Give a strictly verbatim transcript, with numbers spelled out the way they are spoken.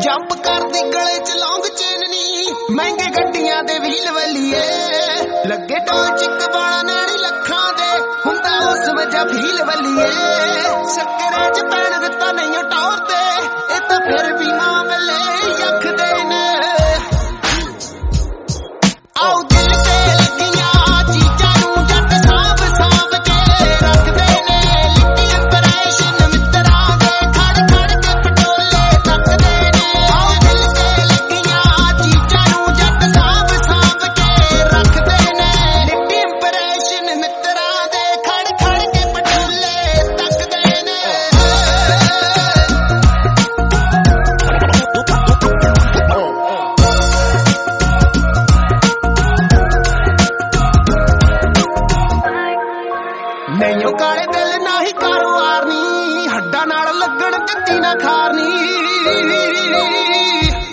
jump करदी गले च लौंग चेननी महंगे गड्डियां दे व्हील वलीए लगे टोल चिक वाला नैनी लखां दे हुंदा उस वजह फील वलीए शक्करे च पैण दित्ता नहीं टौर ते ए तां फिर भी मामले यखदे ने आओ दिल ते लगियां चीजां नूं जट साफ साफ के रखदे ने लिट्टी इंप्रेशन मित्तरां दे खड़ खड़ के पटोले तकदे ने आओ दिल ते लगियां चीजां नूं जट साफ साफ के रखदे ने लिट्टी इंप्रेशन मित्तरां दे खड़ खड़ के पटोले तकदे ने नहीं काले दिल ना ही कारोबार नी हड्डा नाल लगन कत्ती ना खारनी